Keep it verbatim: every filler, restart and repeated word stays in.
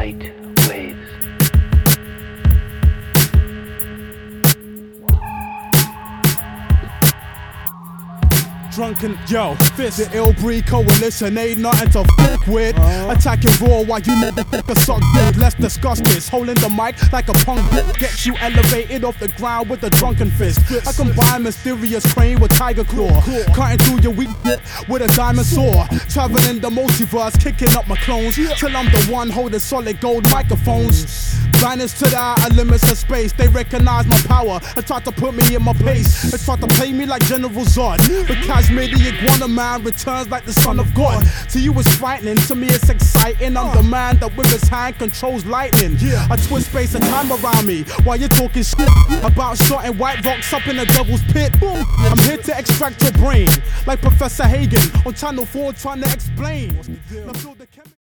light waves. Drunken, yo, fist. The ill breed coalition ain't nothing to fuck with. Uh-huh. Attacking raw while you motherfucker suck dick. Let's discuss this. Holding the mic like a punk bitch. Get you elevated off the ground with a drunken fist. fist I combine mysterious crane with tiger claw. Cool. Cutting through your weak with a diamond saw. Traveling the multiverse, kicking up my clones. Yeah. Till I'm the one holding solid gold microphones. Vanished to the outer limits of space. They recognize my power and try to put me in my place. They try to play me like General Zod. But Kashmir, the iguana man, returns like the son of God. To you it's frightening, to me it's exciting. I'm the man that with his hand controls lightning. I twist space and time around me while you're talking shit about shotting white rocks up in the devil's pit. I'm here to extract your brain like Professor Hagen on Channel four trying to explain.